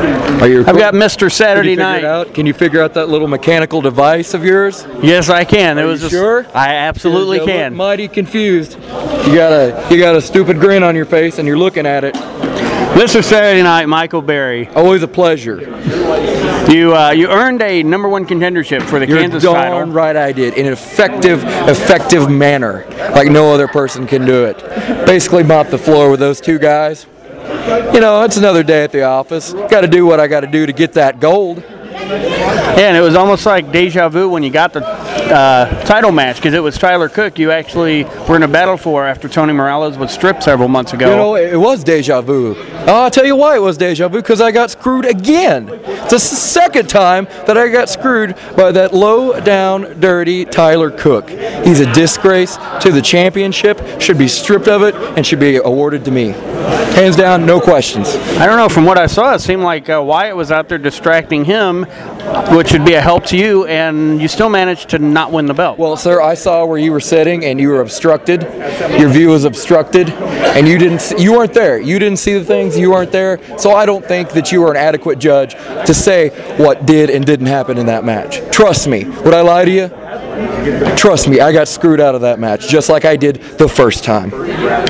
I've got Mr. Saturday Night. Can you figure out that little mechanical device of yours? Yes, I can. It was just, sure? I absolutely can. Mighty confused. You got a stupid grin on your face, and you're looking at it. Mr. Saturday Night, Michael Berry. Always a pleasure. You earned a number one contendership for the Kansas You're title. darn right I did, in an effective manner, like no other person can do it. Basically mopped the floor with those two guys. You know, it's another day at the office. Got to do what I got to do to get that gold. Yeah, and it was almost like deja vu when you got the title match, because it was Tyler Cook you actually were in a battle for after Tony Morales was stripped several months ago. You know, it was deja vu. I'll tell you why it was deja vu, because I got screwed again. It's the second time that I got screwed by that low-down, dirty Tyler Cook. He's a disgrace to the championship, should be stripped of it, and should be awarded to me. Hands down, no questions. I don't know, from what I saw, it seemed like Wyatt was out there distracting him, which would be a help to you, and you still managed to not win the belt. Well, sir, I saw where you were sitting, and you were obstructed. Your view was obstructed, and you weren't there. You didn't see the things. You weren't there. So I don't think that you are an adequate judge to say what did and didn't happen in that match. Trust me. Would I lie to you? Trust me, I got screwed out of that match, just like I did the first time.